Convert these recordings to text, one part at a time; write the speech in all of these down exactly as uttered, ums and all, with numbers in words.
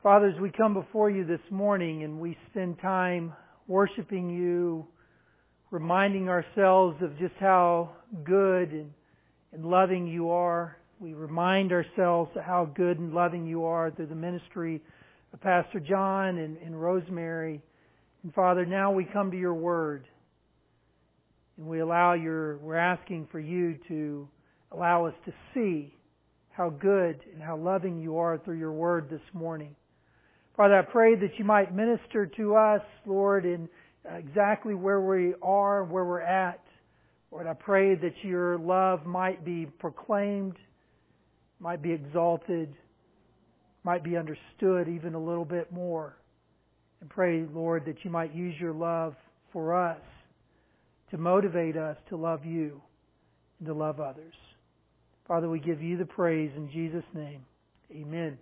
Father, as we come before you this morning and we spend time worshiping you, reminding ourselves of just how good and, and loving you are, we remind ourselves of how good and loving you are through the ministry of Pastor John and, and Rosemary. And Father, now we come to your word and we allow your, we're asking for you to allow us to see how good and how loving you are through your word this morning. Father, I pray that you might minister to us, Lord, in exactly where we are, where we're at. Lord, I pray that your love might be proclaimed, might be exalted, might be understood even a little bit more. And pray, Lord, that you might use your love for us to motivate us to love you and to love others. Father, we give you the praise in Jesus' name. Amen.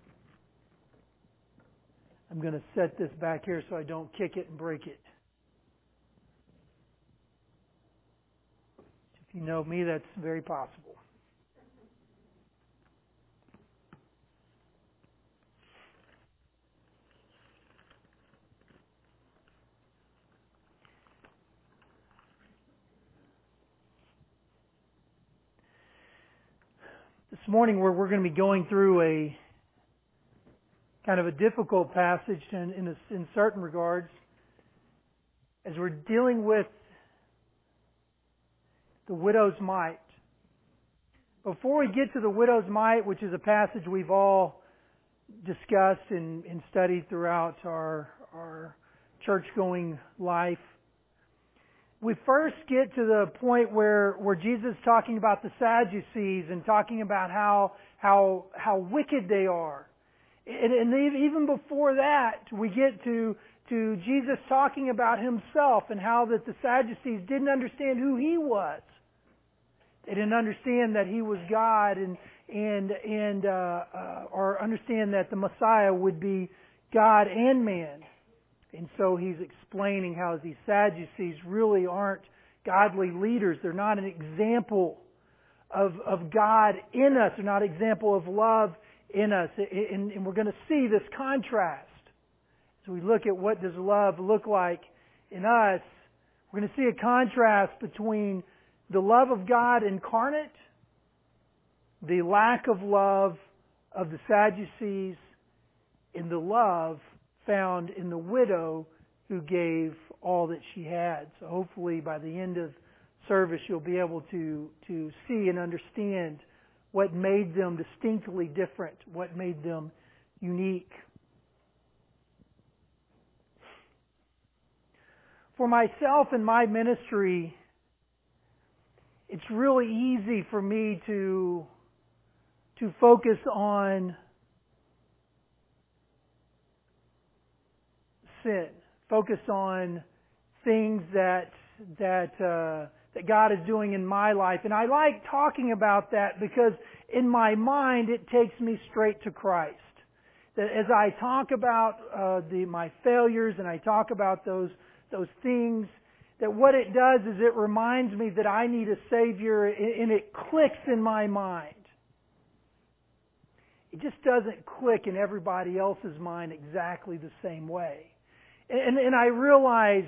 I'm going to set this back here so I don't kick it and break it. If you know me, that's very possible. This morning we're, we're going to be going through a kind of a difficult passage in, in, a, in certain regards as we're dealing with the widow's mite. Before we get to the widow's mite, which is a passage we've all discussed and, and studied throughout our, our church-going life, we first get to the point where, where Jesus is talking about the Sadducees and talking about how, how, how wicked they are. And, and even before that, we get to, to Jesus talking about himself and how that the Sadducees didn't understand who he was. They didn't understand that he was God and and and uh, uh, or understand that the Messiah would be God and man. And so he's explaining how these Sadducees really aren't godly leaders. They're not an example of of God in us. They're not an example of love in us. And, and we're going to see this contrast. As we look at what does love look like in us, we're going to see a contrast between the love of God incarnate, the lack of love of the Sadducees, and the love found in the widow who gave all that she had. So hopefully by the end of service you'll be able to, to see and understand what made them distinctly different, what made them unique. For myself and my ministry, it's really easy for me to, to focus on sin, focus on things that that uh, that God is doing in my life, and I like talking about that because in my mind it takes me straight to Christ. That as I talk about uh, the my failures and I talk about those those things, that what it does is it reminds me that I need a Savior, and it clicks in my mind. It just doesn't click in everybody else's mind exactly the same way. And, and I realize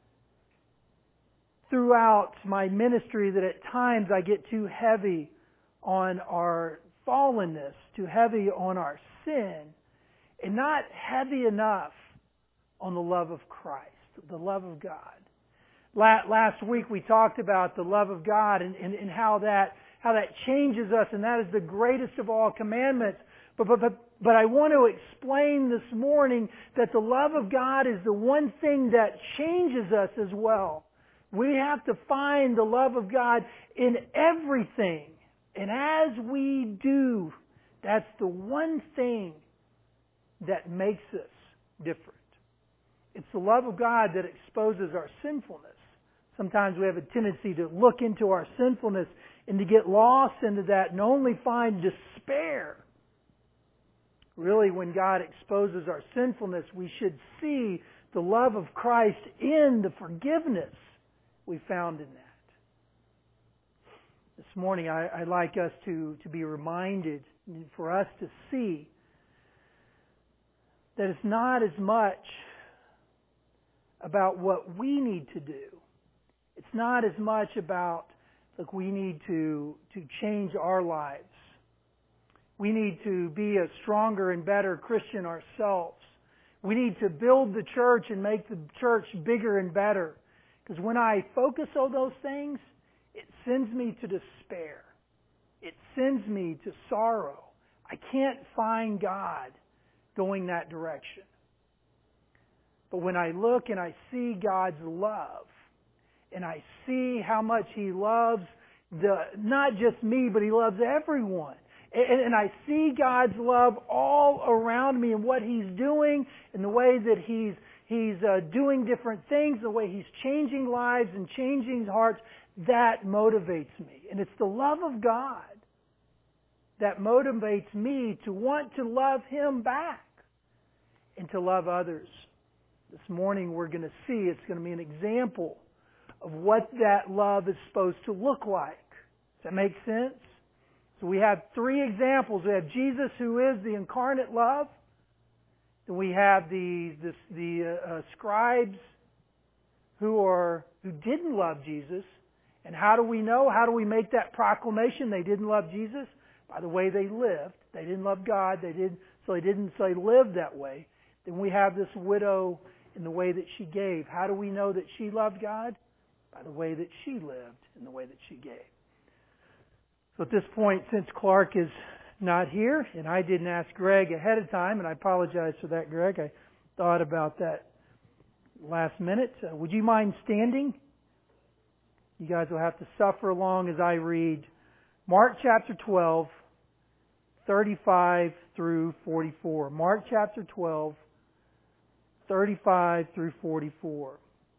throughout my ministry that at times I get too heavy on our fallenness, too heavy on our sin, and not heavy enough on the love of Christ, the love of God. Last week we talked about the love of God and, and, and how that how that changes us, and that is the greatest of all commandments. But, but, but, but I want to explain this morning that the love of God is the one thing that changes us as well. We have to find the love of God in everything. And as we do, that's the one thing that makes us different. It's the love of God that exposes our sinfulness. Sometimes we have a tendency to look into our sinfulness and to get lost into that and only find despair. Really, when God exposes our sinfulness, we should see the love of Christ in the forgiveness we found in that. This morning, I, I'd like us to, to be reminded, for us to see that it's not as much about what we need to do. It's not as much about, look, we need to, to change our lives. We need to be a stronger and better Christian ourselves. We need to build the church and make the church bigger and better. Because when I focus on those things, it sends me to despair. It sends me to sorrow. I can't find God going that direction. But when I look and I see God's love, and I see how much He loves the not just me, but He loves everyone. And, and I see God's love all around me and what He's doing, and the way that He's He's uh, doing different things, the way He's changing lives and changing hearts. That motivates me. And it's the love of God that motivates me to want to love Him back and to love others. This morning we're going to see, it's going to be an example of what that love is supposed to look like. Does that make sense? So we have three examples. We have Jesus, who is the incarnate love. Then we have the the, the uh, uh, scribes who are who didn't love Jesus. And how do we know? How do we make that proclamation they didn't love Jesus? By the way they lived. They didn't love God. They didn't, so they didn't say live that way. Then we have this widow in the way that she gave. How do we know that she loved God? By the way that she lived and the way that she gave. So at this point, since Clark is not here, and I didn't ask Greg ahead of time, and I apologize for that, Greg. I thought about that last minute. Uh, would you mind standing? You guys will have to suffer along as I read Mark chapter twelve, thirty-five through forty-four. Mark chapter twelve, thirty-five through forty-four.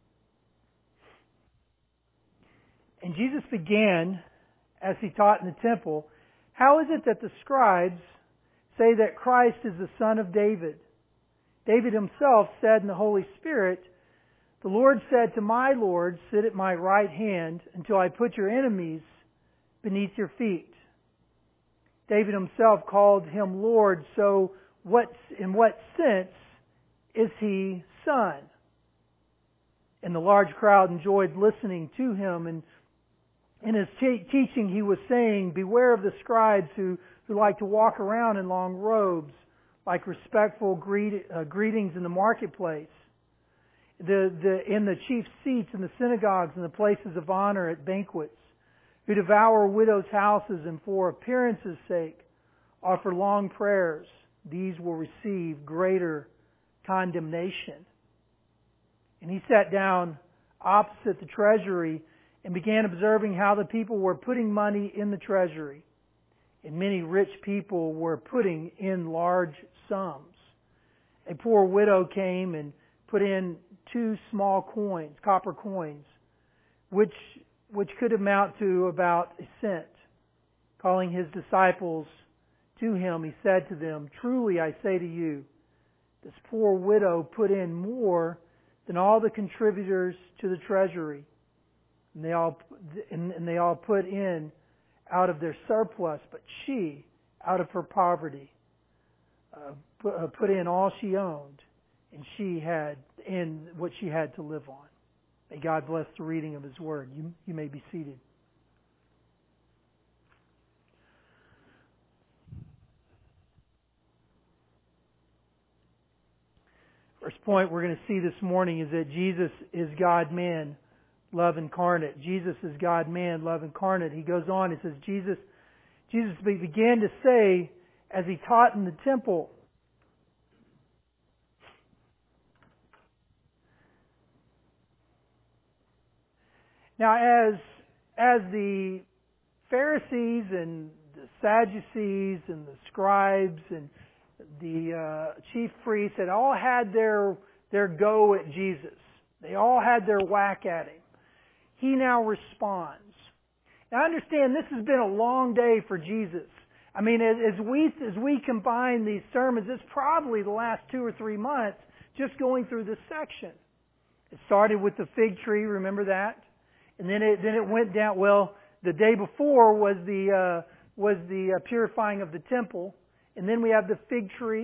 And Jesus began, as He taught in the temple, how is it that the scribes say that Christ is the Son of David? David himself said in the Holy Spirit, the Lord said to my Lord, sit at my right hand until I put your enemies beneath your feet. David himself called Him Lord, so what, in what sense is He Son? And the large crowd enjoyed listening to Him, and in His te- teaching He was saying, beware of the scribes who, who like to walk around in long robes, like respectful greet, uh, greetings in the marketplace, the, the, in the chief seats in the synagogues and the places of honor at banquets, who devour widows' houses and for appearance's sake offer long prayers. These will receive greater condemnation. And He sat down opposite the treasury and began observing how the people were putting money in the treasury. And many rich people were putting in large sums. A poor widow came and put in two small coins, copper coins, which which could amount to about a cent. Calling His disciples to Him, He said to them, truly I say to you, this poor widow put in more than all the contributors to the treasury. And they all, and, and they all put in out of their surplus, but she, out of her poverty, uh, put, uh, put in all she owned, and she had in what she had to live on. May God bless the reading of His Word. You, you may be seated. First point we're going to see this morning is that Jesus is God-man, love incarnate. Jesus is God-man, love incarnate. He goes on, He says, Jesus, Jesus began to say, as He taught in the temple, now, as as the Pharisees and the Sadducees and the scribes and the uh, chief priests had all had their their go at Jesus, they all had their whack at Him. He now responds. Now, understand, this has been a long day for Jesus. I mean, as, as we as we combine these sermons, it's probably the last two or three months just going through this section. It started with the fig tree. Remember that? And then it then it went down. Well, the day before was the uh, was the uh, purifying of the temple, and then we have the fig tree,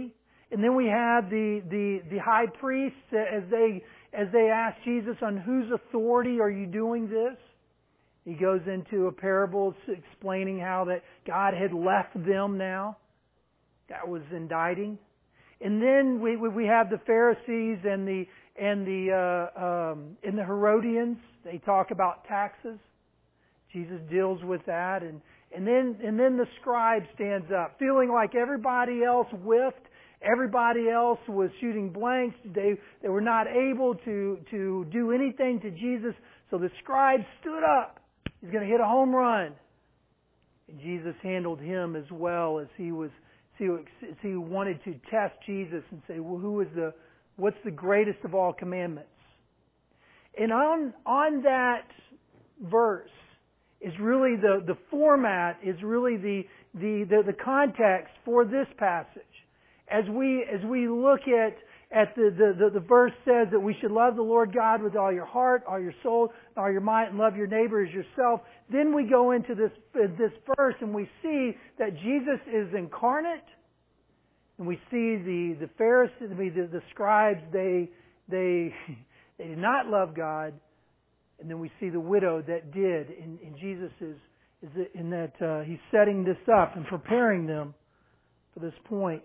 And then we have the, the, the high priests as they, as they ask Jesus, on whose authority are you doing this? He goes into a parable explaining how that God had left them now. That was indicting. And then we, we have the Pharisees and the, and the, uh, um, and the Herodians. They talk about taxes. Jesus deals with that. And, and then, and then the scribe stands up, feeling like everybody else whiffed. Everybody else was shooting blanks. They, they were not able to, to do anything to Jesus. So the scribe stood up. He's going to hit a home run. And Jesus handled him as well as he was, as he wanted to test Jesus and say, well, who is the, what's the greatest of all commandments? And on, on that verse is really the, the format, is really the, the, the, the context for this passage. As we, as we look at, at the, the, the, the verse says that we should love the Lord God with all your heart, all your soul, all your might, and love your neighbor as yourself. Then we go into this, this verse and we see that Jesus is incarnate. And we see the, the Pharisees, the, the scribes, they, they, they did not love God. And then we see the widow that did. And, and Jesus is, is in that uh, He's setting this up and preparing them for this point.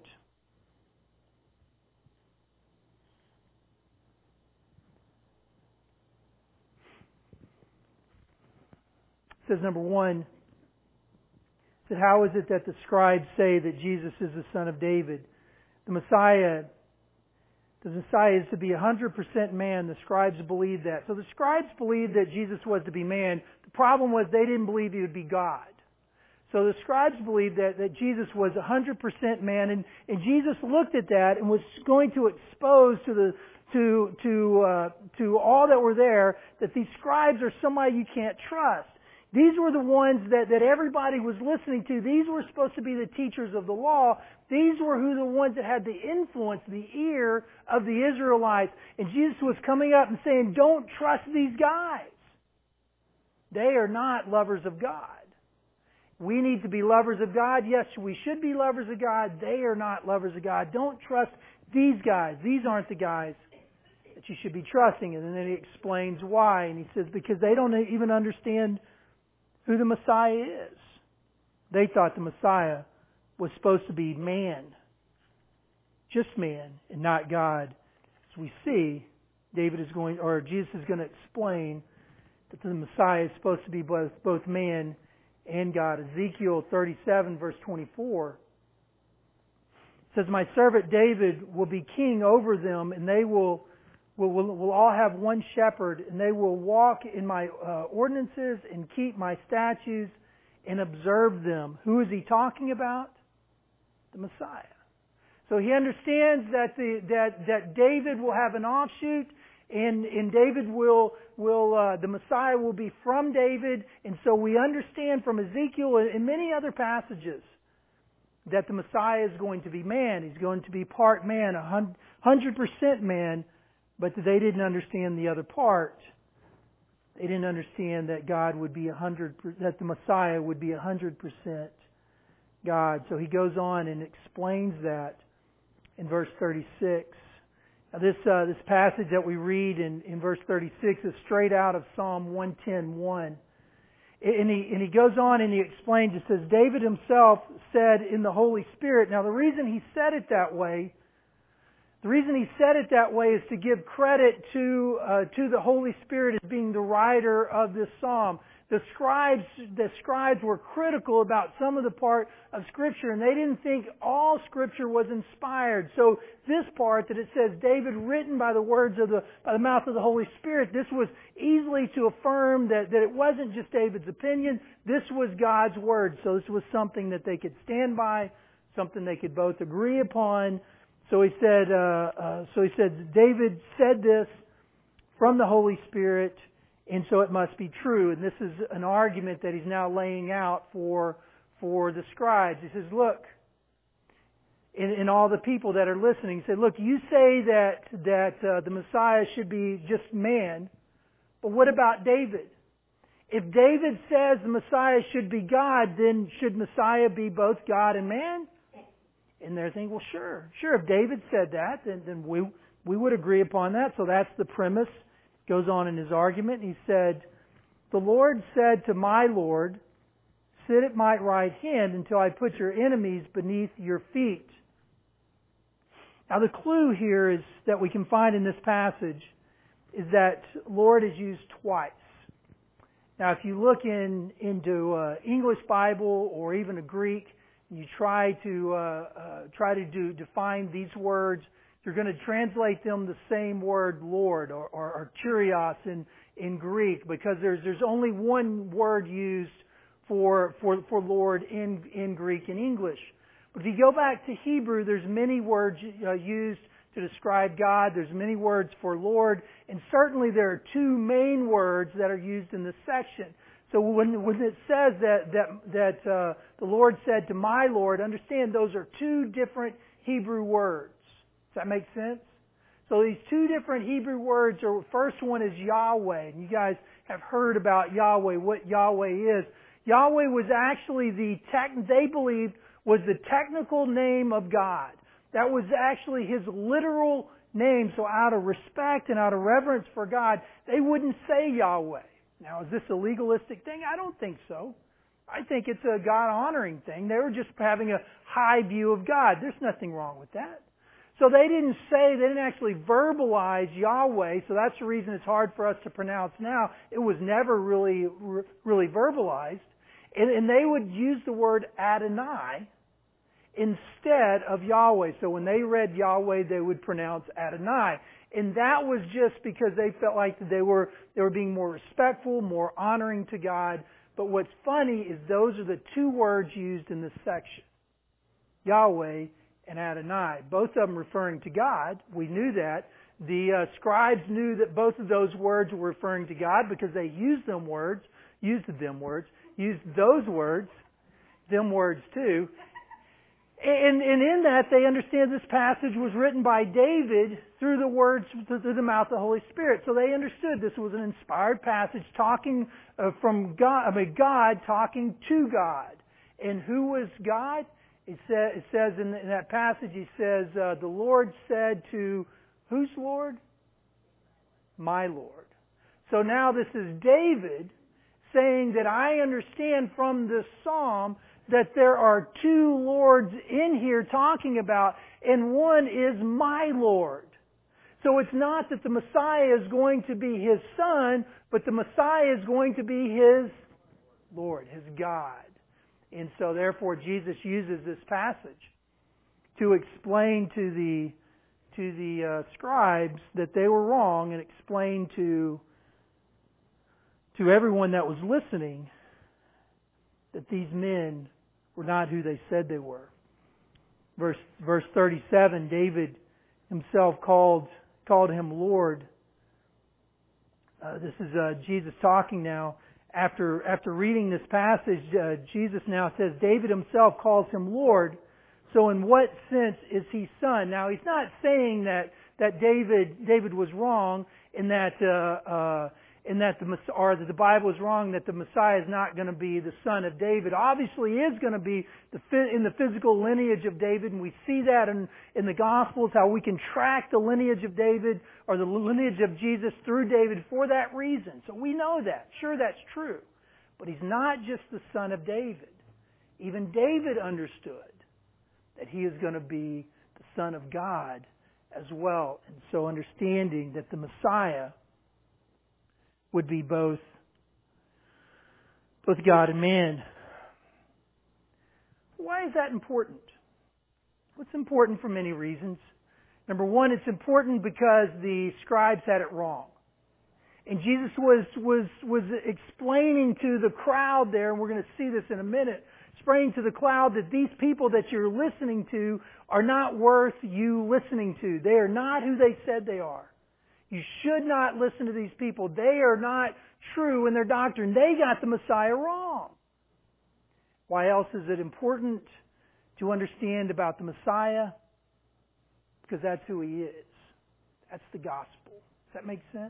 It says, number one, it said, how is it that the scribes say that Jesus is the Son of David? The Messiah, the Messiah is to be one hundred percent man. The scribes believed that. So the scribes believed that Jesus was to be man. The problem was they didn't believe He would be God. So the scribes believed that, that Jesus was one hundred percent man. And, and Jesus looked at that and was going to expose to the to to uh, to all that were there that these scribes are somebody you can't trust. These were the ones that, that everybody was listening to. These were supposed to be the teachers of the law. These were who the ones that had the influence, the ear of the Israelites. And Jesus was coming up and saying, don't trust these guys. They are not lovers of God. We need to be lovers of God. Yes, we should be lovers of God. They are not lovers of God. Don't trust these guys. These aren't the guys that you should be trusting. And then he explains why. And he says, because they don't even understand who the Messiah is. They thought the Messiah was supposed to be man. Just man and not God. As we see, David is going, or Jesus is going to explain that the Messiah is supposed to be both, both man and God. Ezekiel thirty-seven verse twenty-four says, my servant David will be king over them, and they will We'll, we'll, we'll all have one shepherd, and they will walk in my uh, ordinances and keep my statutes and observe them. Who is he talking about? The Messiah. So he understands that the that that David will have an offshoot, and and David will will uh, the Messiah will be from David, and so we understand from Ezekiel and many other passages that the Messiah is going to be man. He's going to be part man, a hundred percent man. But they didn't understand the other part. They didn't understand that God would be a hundred, that the Messiah would be a hundred percent God. So he goes on and explains that in verse thirty-six. Now this uh, this passage that we read in, in verse thirty-six is straight out of Psalm one ten one. And he and he goes on and he explains. It says, David himself said in the Holy Spirit. Now the reason he said it that way. The reason he said it that way is to give credit to uh, to the Holy Spirit as being the writer of this psalm. The scribes, the scribes were critical about some of the part of Scripture, and they didn't think all Scripture was inspired. So this part that it says David written by the words of the by the mouth of the Holy Spirit, this was easily to affirm that, that it wasn't just David's opinion. This was God's word. So this was something that they could stand by, something they could both agree upon. So he said, uh, uh, so he said, David said this from the Holy Spirit, and so it must be true. And this is an argument that he's now laying out for for the scribes. He says, look, in, in all the people that are listening, he said, look, you say that that uh, the Messiah should be just man, but what about David? If David says the Messiah should be God, then should Messiah be both God and man? And they're thinking, well, sure, sure. If David said that, then, then we we would agree upon that. So that's the premise. Goes on in his argument. He said, the Lord said to my Lord, sit at my right hand until I put your enemies beneath your feet. Now the clue here is that we can find in this passage is that Lord is used twice. Now if you look in into uh, English Bible or even a Greek, you try to uh, uh, try to do define these words, you're going to translate them the same word Lord or, or, or Kyrios in in Greek, because there's there's only one word used for for for Lord in in Greek and English. But if you go back to Hebrew, there's many words uh, used to describe God. There's many words for Lord, and certainly there are two main words that are used in this section. So when when it says that that that uh, the Lord said to my Lord, understand those are two different Hebrew words. Does that make sense? So these two different Hebrew words are, first one is Yahweh. And you guys have heard about Yahweh, what Yahweh is. Yahweh was actually the tech, they believed was the technical name of God. That was actually His literal name. So out of respect and out of reverence for God, they wouldn't say Yahweh. Now, is this a legalistic thing? I don't think so. I think it's a God-honoring thing. They were just having a high view of God. There's nothing wrong with that. So they didn't say, they didn't actually verbalize Yahweh, so that's the reason it's hard for us to pronounce now. It was never really, really verbalized. And, and they would use the word Adonai instead of Yahweh. So when they read Yahweh, they would pronounce Adonai. And that was just because they felt like they were, they were being more respectful, more honoring to God. But what's funny is those are the two words used in this section. Yahweh and Adonai. Both of them referring to God. We knew that. The uh, scribes knew that both of those words were referring to God because they used them words, used them words, used those words, them words too. And, and in that, they understand this passage was written by David through the words, through the mouth of the Holy Spirit. So they understood this was an inspired passage talking uh, from God, I mean, God talking to God. And who was God? It, say, it says in, in that passage, he says, uh, the Lord said to, whose Lord? My Lord. So now this is David saying that I understand from this psalm that there are two Lords in here talking about, and one is my Lord. So it's not that the Messiah is going to be His Son, but the Messiah is going to be His Lord, His God. And so therefore Jesus uses this passage to explain to the to the uh, scribes that they were wrong, and explain to to everyone that was listening that these men were not who they said they were. Verse verse thirty-seven, David himself called called him Lord. Uh, this is uh, Jesus talking now. After after reading this passage, uh, Jesus now says David himself calls him Lord. So in what sense is he son? Now he's not saying that that David David was wrong in that uh, uh, in that the or that the Bible is wrong that the Messiah is not going to be the son of David. Obviously, he is going to be the in the physical lineage of David, and we see that in in the Gospels how we can track the lineage of David or the lineage of Jesus through David for that reason. So we know that. Sure, that's true, but he's not just the son of David. Even David understood that he is going to be the Son of God as well, and so understanding that the Messiah would be both both God and man. Why is that important? Well, it's important for many reasons. Number one, it's important because the scribes had it wrong. And Jesus was was was explaining to the crowd there, and we're going to see this in a minute, explaining to the crowd that these people that you're listening to are not worth you listening to. They are not who they said they are. You should not listen to these people. They are not true in their doctrine. They got the Messiah wrong. Why else is it important to understand about the Messiah? Because that's who He is. That's the gospel. Does that make sense?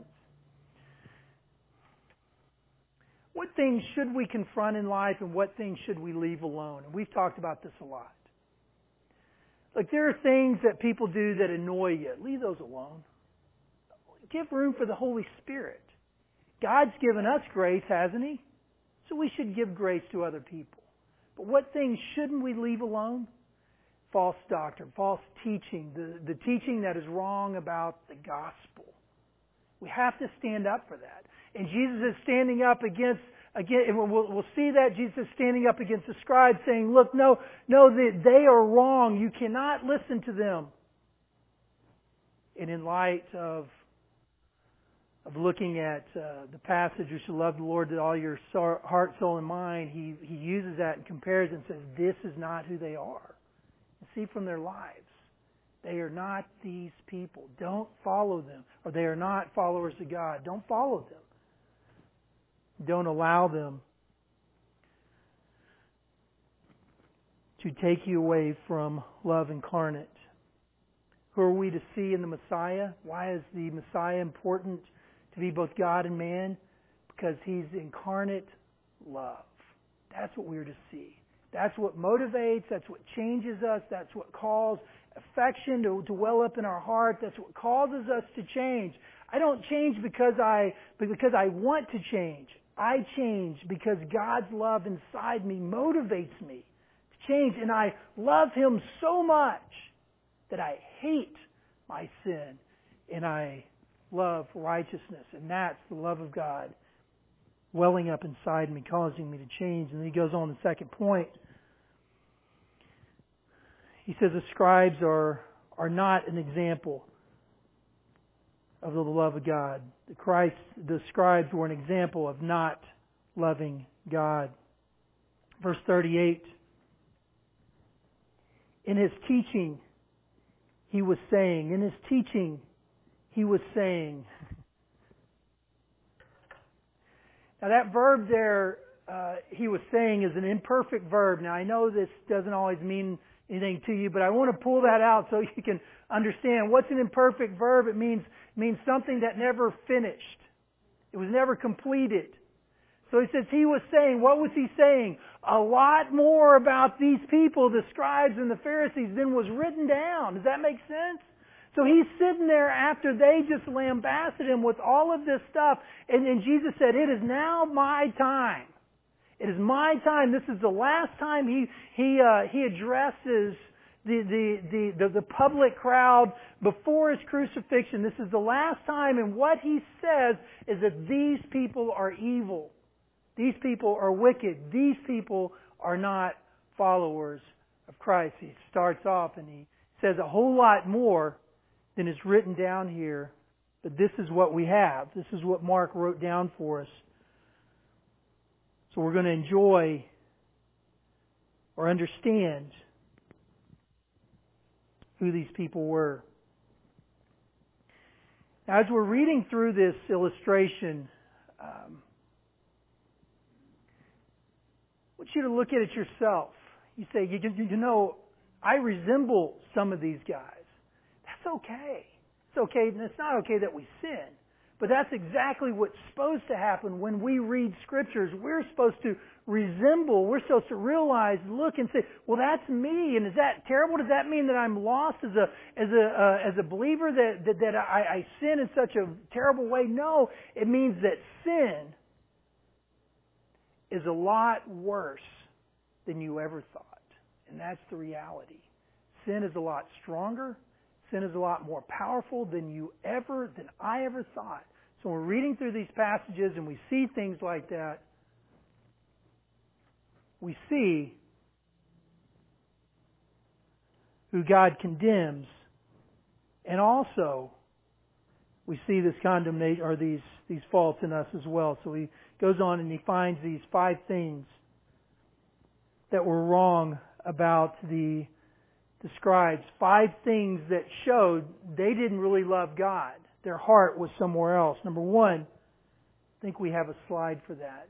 What things should we confront in life and what things should we leave alone? And we've talked about this a lot. Like there are things that people do that annoy you. Leave those alone. Give room for the Holy Spirit. God's given us grace, hasn't He? So we should give grace to other people. But what things shouldn't we leave alone? False doctrine, false teaching, the, the teaching that is wrong about the gospel. We have to stand up for that. And Jesus is standing up against, again, and we'll, we'll see that Jesus is standing up against the scribes saying, look, no, no, they, they are wrong. You cannot listen to them. And in light of of looking at uh, the passage, you should love the Lord with all your heart, soul, and mind, he, he uses that and compares and says, this is not who they are. And see from their lives, they are not these people. Don't follow them. Or they are not followers of God. Don't follow them. Don't allow them to take you away from love incarnate. Who are we to see in the Messiah? Why is the Messiah important to be both God and man? Because He's incarnate love. That's what we're to see. That's what motivates, that's what changes us, that's what calls affection to, to well up in our heart, that's what causes us to change. I don't change because I because I want to change. I change because God's love inside me motivates me to change, and I love Him so much that I hate my sin and I love righteousness. And that's the love of God welling up inside me, causing me to change. And then he goes on the second point. He says the scribes are, are not an example of the love of God. The Christ, the scribes were an example of not loving God. Verse thirty-eight. In His teaching, He was saying, in His teaching, He was saying. Now that verb there, uh, He was saying, is an imperfect verb. Now I know this doesn't always mean anything to you, but I want to pull that out so you can understand. What's an imperfect verb? It means, means something that never finished. It was never completed. So he says he was saying, what was he saying? A lot more about these people, the scribes and the Pharisees, than was written down. Does that make sense? So he's sitting there after they just lambasted him with all of this stuff, and, and Jesus said, it is now my time. It is my time. This is the last time he he uh, he addresses the, the the the the public crowd before his crucifixion. This is the last time, and what he says is that these people are evil. These people are wicked. These people are not followers of Christ. He starts off and he says a whole lot more than is written down here, but this is what we have. This is what Mark wrote down for us. So we're going to enjoy or understand who these people were. Now, as we're reading through this illustration, um, I want you to look at it yourself. You say, you, you know, I resemble some of these guys. That's okay. It's okay, and it's not okay that we sin. But that's exactly what's supposed to happen when we read Scriptures. We're supposed to resemble, we're supposed to realize, look and say, well, that's me, and is that terrible? Does that mean that I'm lost as a as a uh, as a believer, that that, that I, I sin in such a terrible way? No, it means that sin is a lot worse than you ever thought. And that's the reality. Sin is a lot stronger. Sin is a lot more powerful than you ever, than I ever thought. So we're reading through these passages and we see things like that. We see who God condemns, and also we see this condemnation, or these, these faults in us as well. So he goes on and he finds these five things that were wrong about the the scribes, five things that showed they didn't really love God. Their heart was somewhere else. Number one, I think we have a slide for that.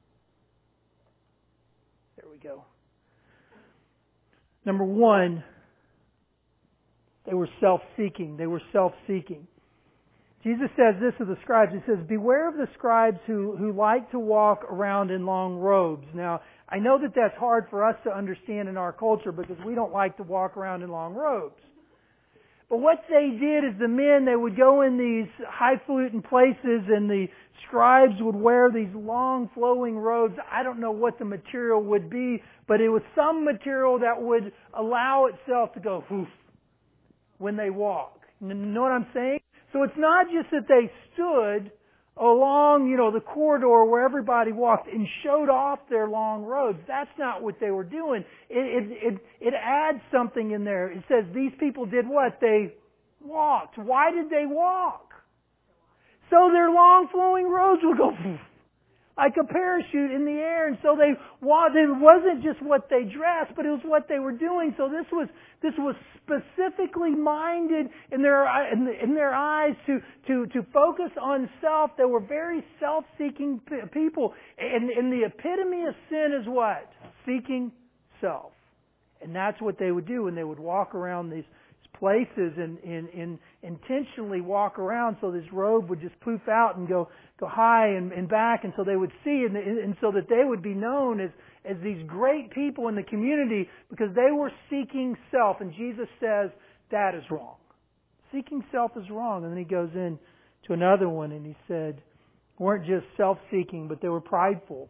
There we go. Number one, they were self-seeking. They were self-seeking. Jesus says this of the scribes. He says, beware of the scribes who, who like to walk around in long robes. Now, I know that that's hard for us to understand in our culture because we don't like to walk around in long robes. But what they did is the men, they would go in these highfalutin places and the scribes would wear these long flowing robes. I don't know what the material would be, but it was some material that would allow itself to go whoof when they walk. You know what I'm saying? So it's not just that they stood along, you know, the corridor where everybody walked and showed off their long robes. That's not what they were doing. It, it, it, it adds something in there. It says these people did what? They walked. Why did they walk? So their long flowing robes would go like a parachute in the air. And so they walked. It wasn't just what they dressed, but it was what they were doing. So this was this was specifically minded in their in their eyes to to to focus on self. They were very self-seeking people. And, and the epitome of sin is what? Seeking self. And that's what they would do when they would walk around these places and, and, and intentionally walk around so this robe would just poof out and go go high and, and back, and so they would see, and, and so that they would be known as, as these great people in the community because they were seeking self. And Jesus says that is wrong. Seeking self is wrong. And then he goes in to another one and he said, weren't just self-seeking, but they were prideful.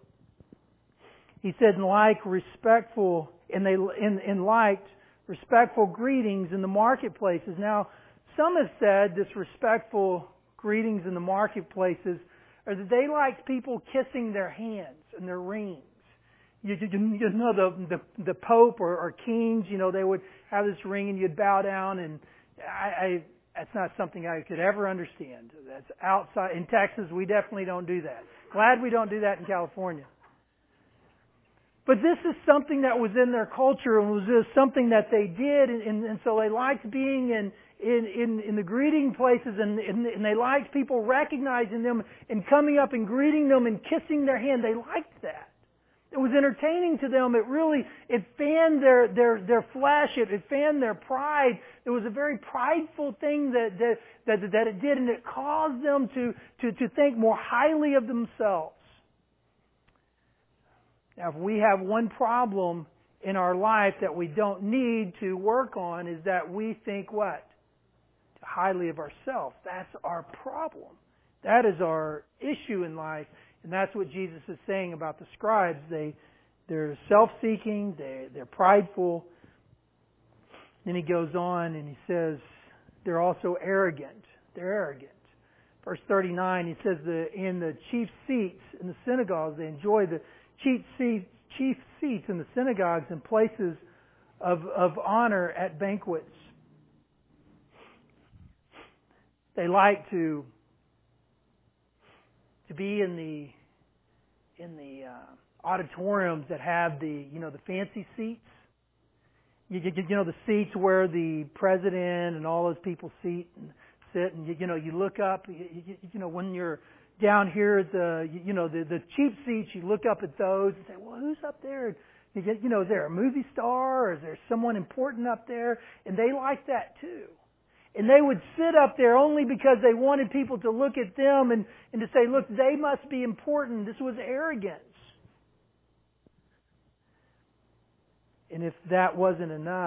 He said, and like respectful, and they and, and liked respectful greetings in the marketplaces. Now, some have said this respectful greetings in the marketplaces are that they liked people kissing their hands and their rings. You, you, you know, the, the the Pope or, or kings, you know, they would have this ring and you'd bow down, and I, I that's not something I could ever understand. That's outside. In Texas, we definitely don't do that. Glad we don't do that in California. But this is something that was in their culture and was just something that they did, and, and, and so they liked being in in, in, in the greeting places, and, and, and they liked people recognizing them and coming up and greeting them and kissing their hand. They liked that. It was entertaining to them. It really, it fanned their, their, their flesh. It, it fanned their pride. It was a very prideful thing that, that, that, that it did, and it caused them to, to, to think more highly of themselves. Now, if we have one problem in our life that we don't need to work on, is that we think what? Highly of ourselves. That's our problem. That is our issue in life. And that's what Jesus is saying about the scribes. They, they're self-seeking. They, they're prideful. Then he goes on and he says they're also arrogant. They're arrogant. Verse thirty-nine, he says the, in the chief seats in the synagogues, they enjoy the chief seats, chief seats in the synagogues and places of, of honor at banquets. They like to to be in the in the uh, auditoriums that have the you know the fancy seats. You, you, you know the seats where the president and all those people sit and sit, and you, you know you look up. You, you, you know when you're down here at the you know the the cheap seats, you look up at those and say, well, who's up there? You get you know is there a movie star or is there someone important up there? And they like that too. And they would sit up there only because they wanted people to look at them and, and to say, look, they must be important. This was arrogance. And if that wasn't enough,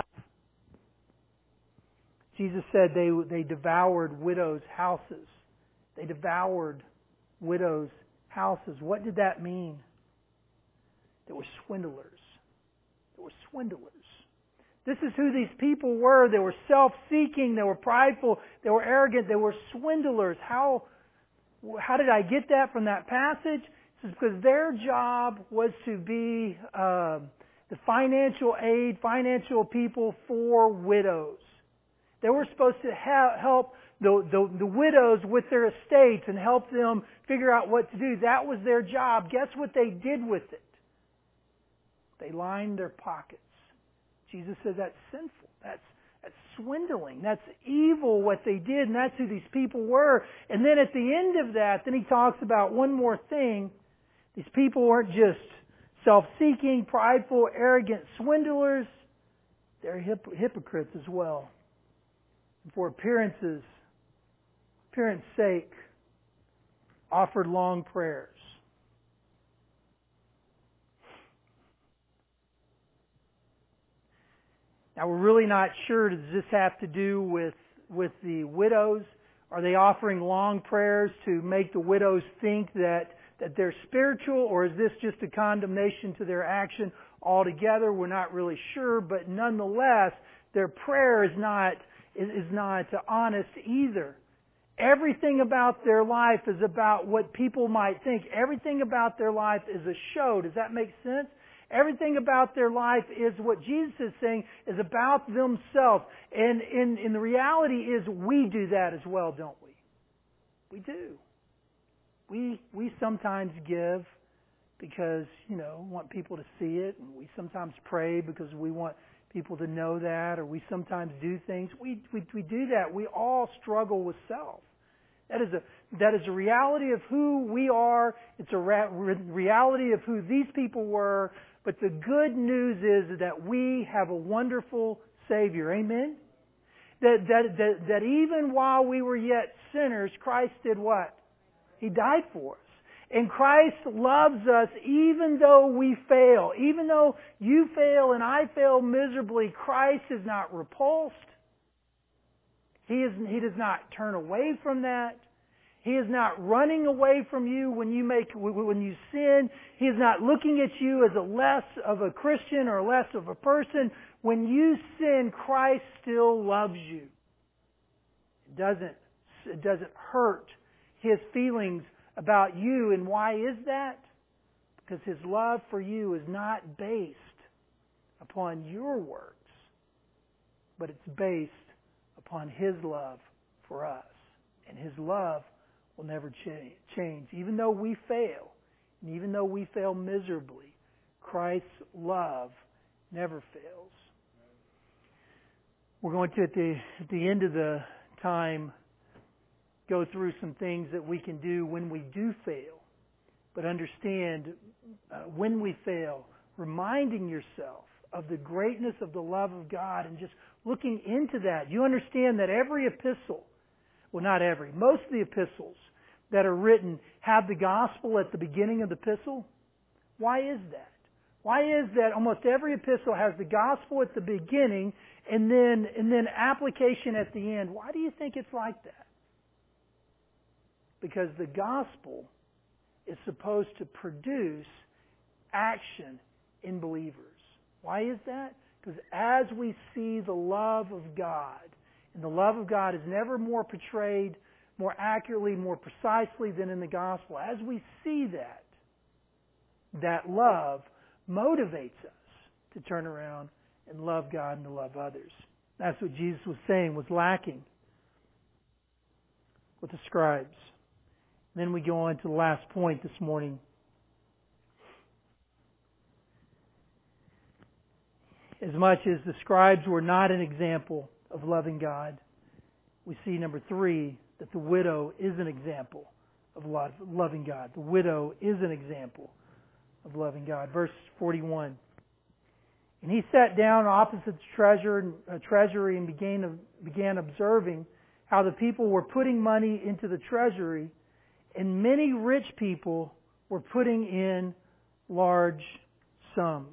Jesus said they they devoured widows' houses. They devoured widows' houses. What did that mean? They were swindlers. They were swindlers. This is who these people were. They were self-seeking. They were prideful. They were arrogant. They were swindlers. How, how did I get that from that passage? It's because their job was to be uh, the financial aid, financial people for widows. They were supposed to ha- help the, the, the widows with their estates and help them figure out what to do. That was their job. Guess what they did with it? They lined their pockets. Jesus says that's sinful. That's, that's swindling. That's evil what they did, and that's who these people were. And then at the end of that, then he talks about one more thing. These people weren't just self-seeking, prideful, arrogant swindlers. They're hip- hypocrites as well. And for appearances, appearance sake, offered long prayers. Now, we're really not sure, does this have to do with, with the widows? Are they offering long prayers to make the widows think that, that they're spiritual, or is this just a condemnation to their action altogether? We're not really sure, but nonetheless, their prayer is not, is, is not honest either. Everything about their life is about what people might think. Everything about their life is a show. Does that make sense? Everything about their life is what Jesus is saying is about themselves. And in, in the reality is we do that as well, don't we? We do. We we sometimes give because, you know, want people to see it. And we sometimes pray because we want people to know that. Or we sometimes do things. We, we, we do that. We all struggle with self. That is a that is a reality of who we are. It's a ra- reality of who these people were. But the good news is that we have a wonderful Savior. Amen? That, that, that, that even while we were yet sinners, Christ did what? He died for us. And Christ loves us even though we fail. Even though you fail and I fail miserably, Christ is not repulsed. He, is, he does not turn away from that. He is not running away from you when you make when you sin. He is not looking at you as a less of a Christian or less of a person. When you sin, Christ still loves you. It doesn't it doesn't hurt His feelings about you. And why is that? Because His love for you is not based upon your works, but it's based upon His love for us. And His love will never change. Even though we fail, and even though we fail miserably, Christ's love never fails. We're going to, at the, at the end of the time, go through some things that we can do when we do fail. But understand, uh, when we fail, reminding yourself of the greatness of the love of God and just looking into that. You understand that every epistle, well, not every, most of the epistles that are written have the gospel at the beginning of the epistle. Why is that? Why is that almost every epistle has the gospel at the beginning and then and then application at the end? Why do you think it's like that? Because the gospel is supposed to produce action in believers. Why is that? Because as we see the love of God, and the love of God is never more portrayed more accurately, more precisely than in the gospel. As we see that, that love motivates us to turn around and love God and to love others. That's what Jesus was saying was lacking with the scribes. And then we go on to the last point this morning. As much as the scribes were not an example of loving God, we see, number three, that the widow is an example of love, loving God. The widow is an example of loving God. Verse forty-one. And he sat down opposite the treasure, uh, treasury and began, began observing how the people were putting money into the treasury, and many rich people were putting in large sums.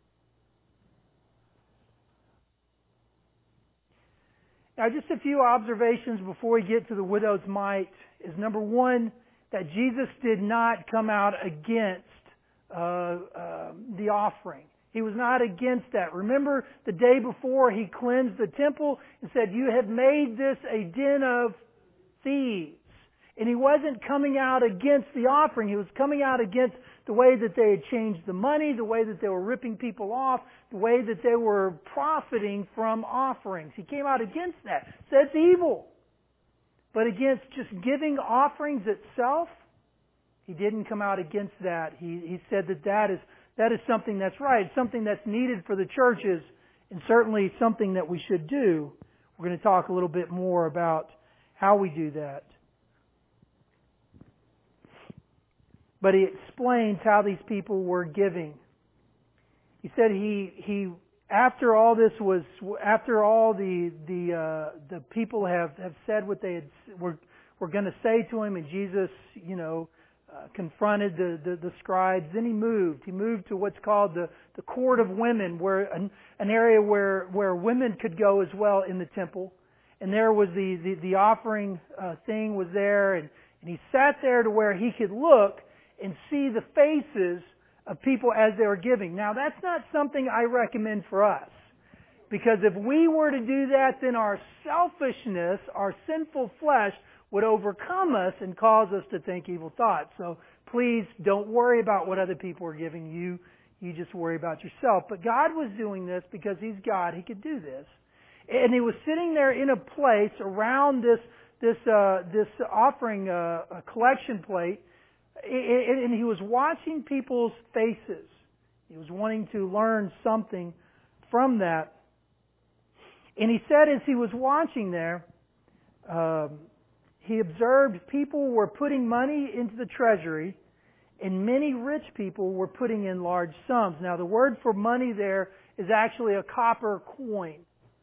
Now, just a few observations before we get to the widow's mite is, number one, that Jesus did not come out against uh, uh, the offering. He was not against that. Remember the day before He cleansed the temple and said, "You have made this a den of thieves." And He wasn't coming out against the offering. He was coming out against the way that they had changed the money, the way that they were ripping people off, the way that they were profiting from offerings. He came out against that. So it's evil. But against just giving offerings itself, He didn't come out against that. He, he said that that is, that is something that's right, something that's needed for the churches, and certainly something that we should do. We're going to talk a little bit more about how we do that. But He explains how these people were giving. He said he he after all this was after all the the uh, the people have, have said what they had were were going to say to him, and Jesus, you know, uh, confronted the, the, the scribes. Then he moved. He moved to what's called the, the court of women, where an, an area where, where women could go as well in the temple. And there was the, the, the offering uh, thing was there, and, and he sat there to where he could look and see the faces of people as they were giving. Now, that's not something I recommend for us. Because if we were to do that, then our selfishness, our sinful flesh, would overcome us and cause us to think evil thoughts. So please don't worry about what other people are giving you. You just worry about yourself. But God was doing this because He's God. He could do this. And He was sitting there in a place around this this uh, this offering uh, a collection plate, and He was watching people's faces. He was wanting to learn something from that. And He said as He was watching there, um, He observed people were putting money into the treasury, and many rich people were putting in large sums. Now, the word for money there is actually a copper coin.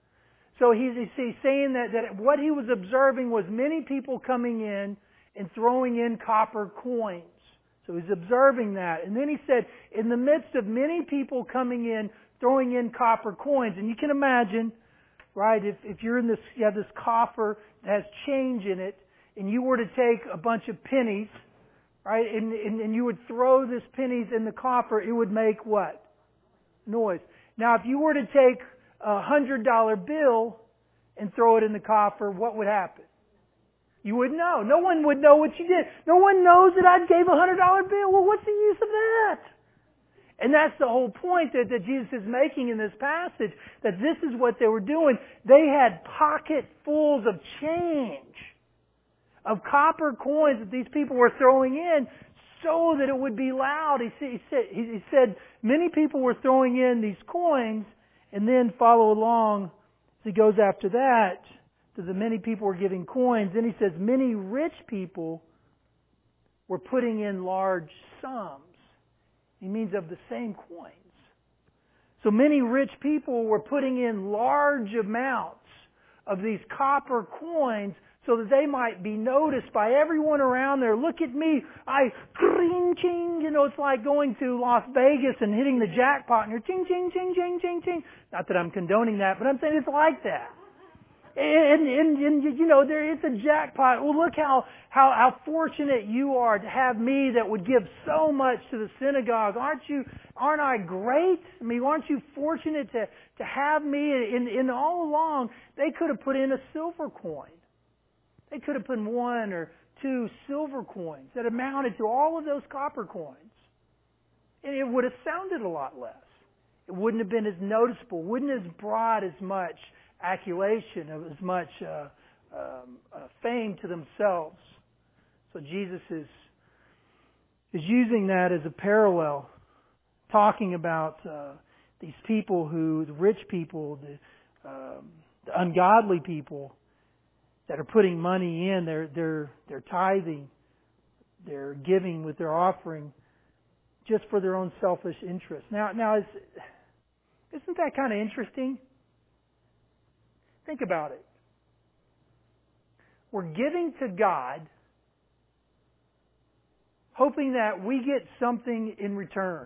So he's, he's saying that, that what he was observing was many people coming in and throwing in copper coins. So he's observing that. And then he said, in the midst of many people coming in, throwing in copper coins, and you can imagine, right, if, if you're in this, you have this coffer that has change in it, and you were to take a bunch of pennies, right, and, and, and you would throw these pennies in the coffer, it would make what? Noise. Now, if you were to take a hundred dollar bill and throw it in the coffer, what would happen? You wouldn't know. No one would know what you did. No one knows that I gave a hundred dollar bill. Well, what's the use of that? And that's the whole point that, that Jesus is making in this passage, that this is what they were doing. They had pocketfuls of change, of copper coins that these people were throwing in so that it would be loud. He said, he said, he said many people were throwing in these coins, and then follow along as he goes after that to the many people were giving coins. Then he says many rich people were putting in large sums. He means of the same coins. So many rich people were putting in large amounts of these copper coins so that they might be noticed by everyone around there. Look at me. I, ching, ching. You know, it's like going to Las Vegas and hitting the jackpot and you're ching, ching, ching, ching, ching, ching. Not that I'm condoning that, but I'm saying it's like that. And, and, and you know, there is a jackpot. Well, look how, how, how fortunate you are to have me that would give so much to the synagogue. Aren't you, aren't I great? I mean, aren't you fortunate to, to have me? And, and all along, they could have put in a silver coin. They could have put in one or two silver coins that amounted to all of those copper coins. And it would have sounded a lot less. It wouldn't have been as noticeable, wouldn't have brought as much accolation, as much uh, um, uh, fame to themselves. So Jesus is is using that as a parallel, talking about uh, these people who, the rich people, the, um, the ungodly people that are putting money in, they're they're they're tithing, they're giving with their offering, just for their own selfish interest. Now, now is isn't that kind of interesting? Think about it. We're giving to God, hoping that we get something in return.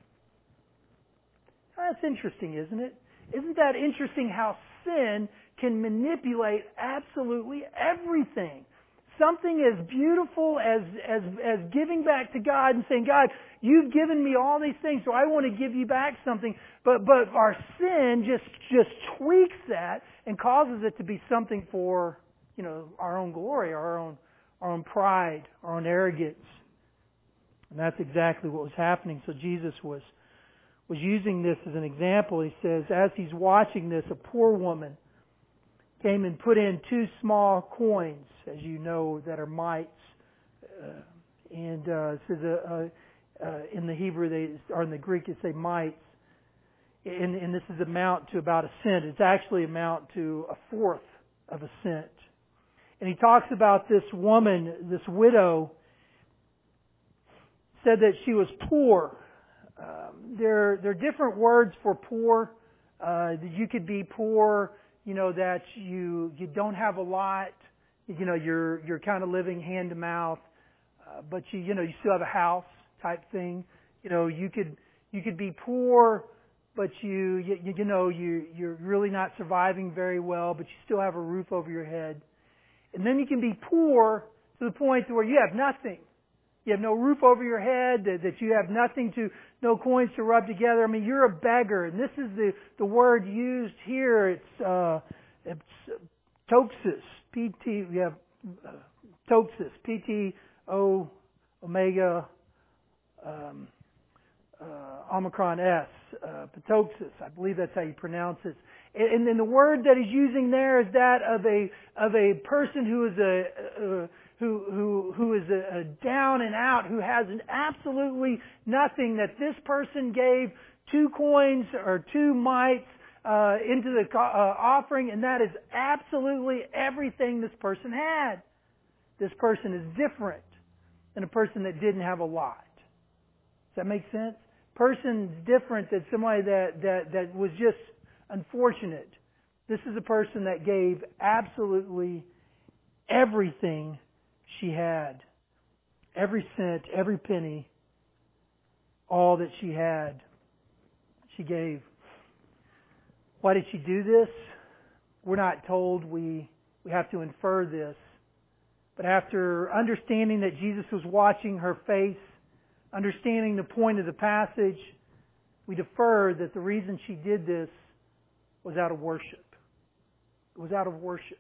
That's interesting, isn't it? Isn't that interesting how sin can manipulate absolutely everything? Something as beautiful as, as, as giving back to God and saying, God, you've given me all these things, so I want to give you back something. But, but our sin just, just tweaks that and causes it to be something for, you know, our own glory, our own, our own pride, our own arrogance. And that's exactly what was happening. So Jesus was, was using this as an example. He says, as he's watching this, a poor woman came and put in two small coins, as you know, that are mites. Uh, and uh, it says uh, uh, uh, in the Hebrew, they, or in the Greek, they say mites. And, and this is amount to about a cent. It's actually amount to a fourth of a cent. And he talks about this woman, this widow, said that she was poor. Um, there, there are different words for poor. Uh, you could be poor, you know, that you you don't have a lot, You know, you're you're kind of living hand to mouth, uh, but you you know you still have a house type thing. You know, you could you could be poor, but you you, you know you you're really not surviving very well, but you still have a roof over your head. And then you can be poor to the point to where you have nothing. You have no roof over your head, that, that you have nothing to, no coins to rub together. I mean, you're a beggar. And this is the, the word used here. It's, uh, it's toxis. P T, we have uh, toxis. P T O omega, um, uh, Omicron S. Uh, ptoxis. I believe that's how you pronounce it. And then the word that he's using there is that of a of a person who is a uh, who who who is a, a down and out, who has an absolutely nothing. That this person gave two coins or two mites uh, into the uh, offering, and that is absolutely everything this person had. This person is different than a person that didn't have a lot. Does that make sense? Person's different than somebody that that that was just unfortunate. This is a person that gave absolutely everything she had. Every cent, every penny, all that she had, she gave. Why did she do this? We're not told. We, we have to infer this. But after understanding that Jesus was watching her face, understanding the point of the passage, we defer that the reason she did this was out of worship. It was out of worship.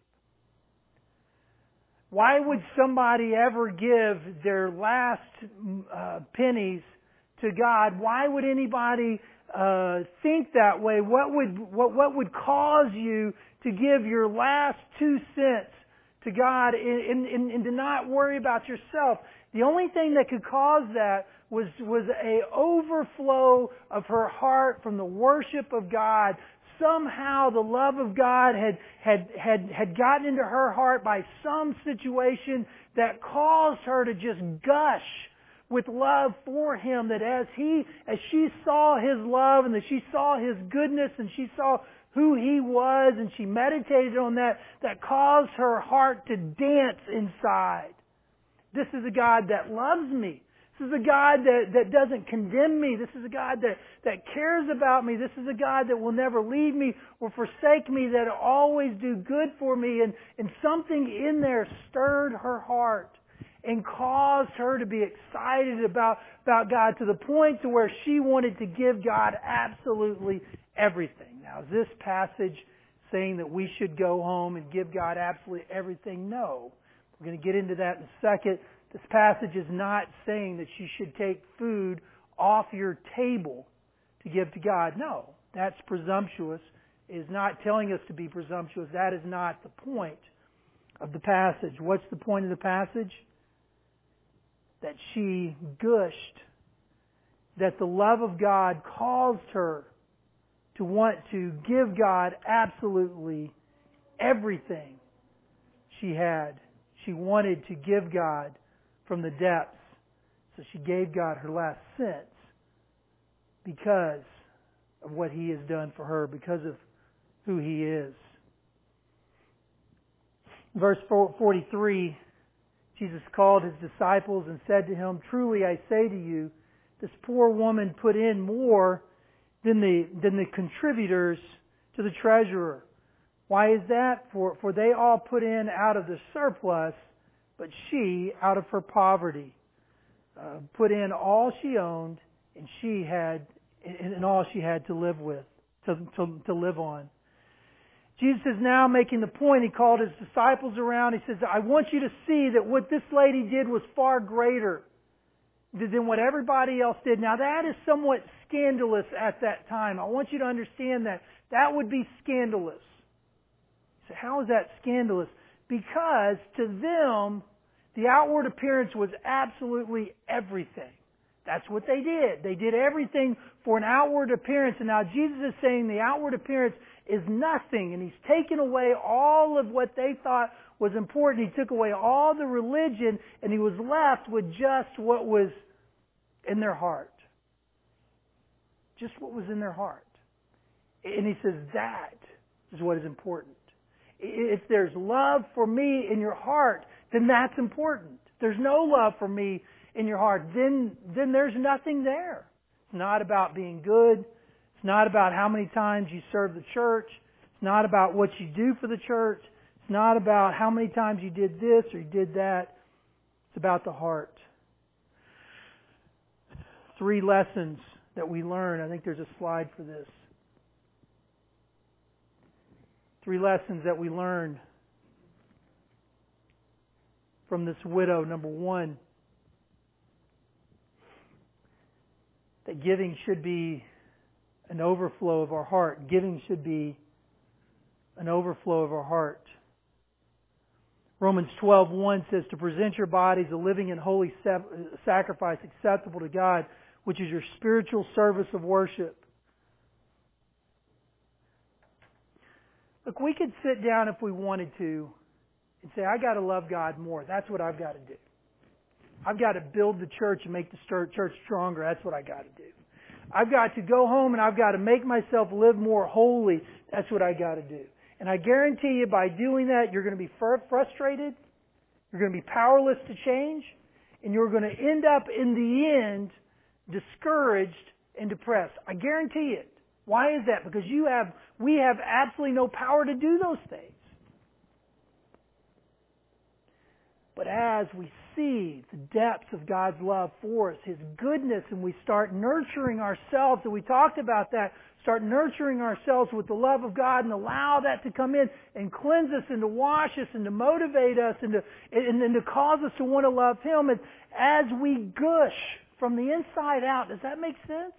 Why would somebody ever give their last uh, pennies to God? Why would anybody uh, think that way? What would what what would cause you to give your last two cents to God and, and, and to not worry about yourself? The only thing that could cause that was was a overflow of her heart from the worship of God. Somehow the love of God had, had, had, had gotten into her heart by some situation that caused her to just gush with love for Him. That as he, as she saw His love and that she saw His goodness and she saw who He was and she meditated on that, that caused her heart to dance inside. This is a God that loves me. This is a God that, that doesn't condemn me. This is a God that, that cares about me. This is a God that will never leave me or forsake me, that will always do good for me. And, and something in there stirred her heart and caused her to be excited about, about God to the point to where she wanted to give God absolutely everything. Now, is this passage saying that we should go home and give God absolutely everything? No. We're going to get into that in a second. This passage is not saying that you should take food off your table to give to God. No, that's presumptuous. It is not telling us to be presumptuous. That is not the point of the passage. What's the point of the passage? That she gushed, that the love of God caused her to want to give God absolutely everything she had. She wanted to give God from the depths. So she gave God her last cents because of what He has done for her, because of who He is. Verse forty-three, Jesus called His disciples and said to him, "Truly I say to you, this poor woman put in more than the, than the contributors to the treasurer. Why is that? For, for they all put in out of the surplus, but she, out of her poverty, uh, put in all she owned, and she had, and all she had to live with, to, to, to live on." Jesus is now making the point. He called His disciples around. He says, "I want you to see that what this lady did was far greater than what everybody else did." Now that is somewhat scandalous at that time. I want you to understand that. That would be scandalous. So how is that scandalous? Because to them, the outward appearance was absolutely everything. That's what they did. They did everything for an outward appearance. And now Jesus is saying the outward appearance is nothing. And He's taken away all of what they thought was important. He took away all the religion, and He was left with just what was in their heart. Just what was in their heart. And He says that is what is important. If there's love for me in your heart, then that's important. If there's no love for me in your heart, then, then there's nothing there. It's not about being good. It's not about how many times you serve the church. It's not about what you do for the church. It's not about how many times you did this or you did that. It's about the heart. Three lessons that we learn. I think there's a slide for this. Three lessons that we learn from this widow. Number one, that giving should be an overflow of our heart. Giving should be an overflow of our heart. Romans twelve one says to present your bodies a living and holy sacrifice acceptable to God, which is your spiritual service of worship. Look, we could sit down if we wanted to and say, I got to love God more. That's what I've got to do. I've got to build the church and make the church stronger. That's what I got to do. I've got to go home and I've got to make myself live more holy. That's what I got to do. And I guarantee you by doing that, you're going to be frustrated. You're going to be powerless to change. And you're going to end up in the end discouraged and depressed. I guarantee it. Why is that? Because you have, we have absolutely no power to do those things. But as we see the depths of God's love for us, His goodness, and we start nurturing ourselves, and we talked about that, start nurturing ourselves with the love of God and allow that to come in and cleanse us and to wash us and to motivate us and to, and, and to cause us to want to love Him. And as we gush from the inside out, does that make sense?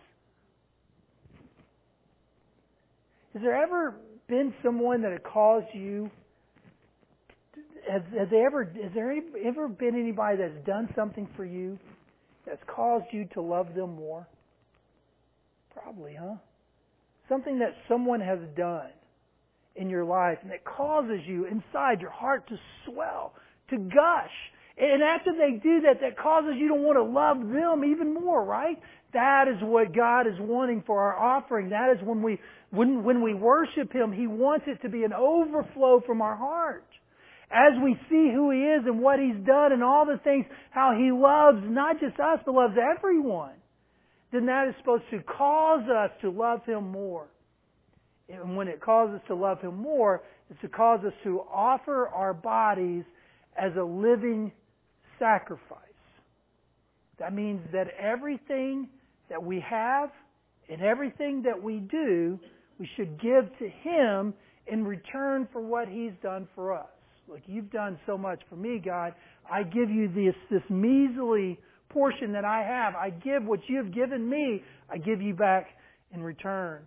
Has there ever been someone that had caused you? Has, has they ever? Has there any, ever been anybody that's done something for you that's caused you to love them more? Probably, huh? Something that someone has done in your life and that causes you inside your heart to swell, to gush. And after they do that, that causes you to want to love them even more, right? That is what God is wanting for our offering. That is when we when when we worship Him, He wants it to be an overflow from our heart. As we see who He is and what He's done and all the things, how He loves not just us, but loves everyone, then that is supposed to cause us to love Him more. And when it causes us to love Him more, it's to cause us to offer our bodies as a living sacrifice. That means that everything that we have and everything that we do, we should give to Him in return for what He's done for us. Look, you've done so much for me, God. I give you this, this measly portion that I have. I give what you've given me. I give you back in return.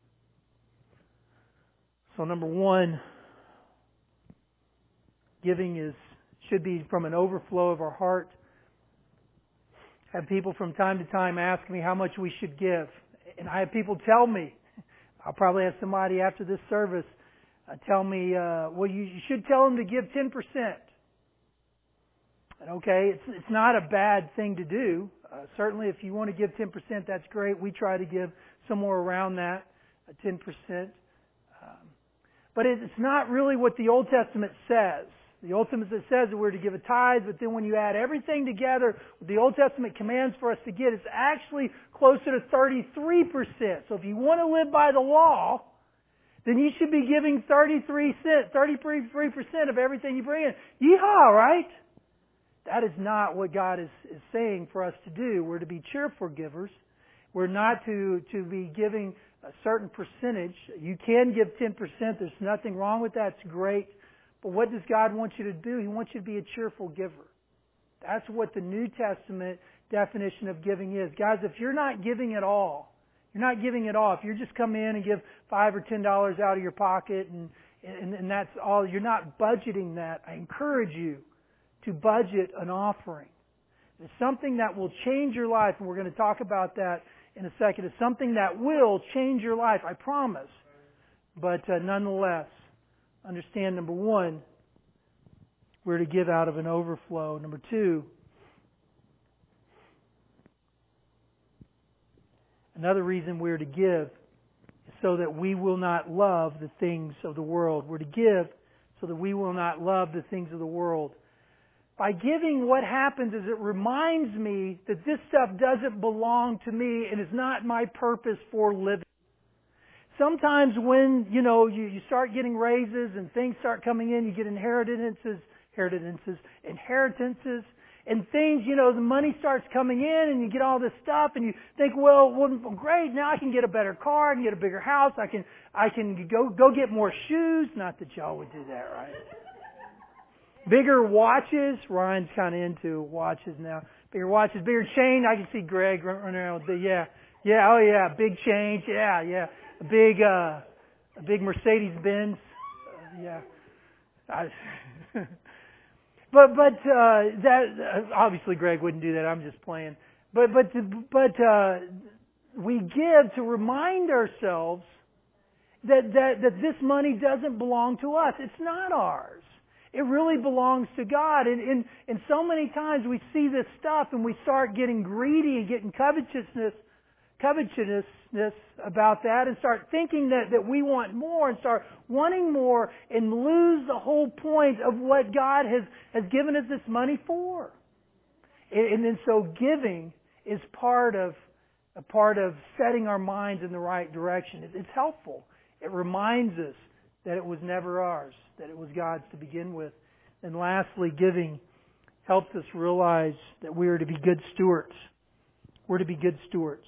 So number one, giving is should be from an overflow of our heart. I have people from time to time ask me how much we should give. And I have people tell me, I'll probably have somebody after this service uh, tell me, uh, well, you, you should tell them to give ten percent. And okay, it's, it's not a bad thing to do. Uh, certainly if you want to give ten percent, that's great. We try to give somewhere around that, uh, ten percent. Um, but it, it's not really what the Old Testament says. The Old Testament says that we're to give a tithe, but then when you add everything together, the Old Testament commands for us to give, it's actually closer to thirty-three percent. So if you want to live by the law, then you should be giving thirty-three percent of everything you bring in. Yeehaw, right? That is not what God is, is saying for us to do. We're to be cheerful givers. We're not to, to be giving a certain percentage. You can give ten percent. There's nothing wrong with that. It's great. But what does God want you to do? He wants you to be a cheerful giver. That's what the New Testament definition of giving is. Guys, if you're not giving at all, you're not giving at all. If you just come in and give five or ten dollars out of your pocket and, and, and that's all, you're not budgeting that. I encourage you to budget an offering. It's something that will change your life, and we're going to talk about that in a second. It's something that will change your life, I promise. But uh, nonetheless, understand, number one, we're to give out of an overflow. Number two, another reason we're to give is so that we will not love the things of the world. We're to give so that we will not love the things of the world. By giving, what happens is it reminds me that this stuff doesn't belong to me and is not my purpose for living. Sometimes when, you know, you, you start getting raises and things start coming in, you get inheritances, inheritances, inheritances, and things, you know, the money starts coming in and you get all this stuff and you think, well, well, great, now I can get a better car, I can get a bigger house, I can, I can go, go get more shoes. Not that y'all would do that, right? Bigger watches. Ryan's kind of into watches now. Bigger watches, bigger chain. I can see Greg running around with the, yeah, yeah, oh yeah, big change, yeah, yeah. A big, uh, a big Mercedes Benz, uh, yeah. I, but but uh, that uh, obviously Greg wouldn't do that. I'm just playing. But but but uh, we give to remind ourselves that that that this money doesn't belong to us. It's not ours. It really belongs to God. And, and and so many times we see this stuff and we start getting greedy and getting covetousness. covetousness about that and start thinking that, that we want more and start wanting more and lose the whole point of what God has, has given us this money for. And, and then so giving is part of a part of setting our minds in the right direction. It, it's helpful. It reminds us that it was never ours, that it was God's to begin with. And lastly, giving helps us realize that we are to be good stewards. We're to be good stewards.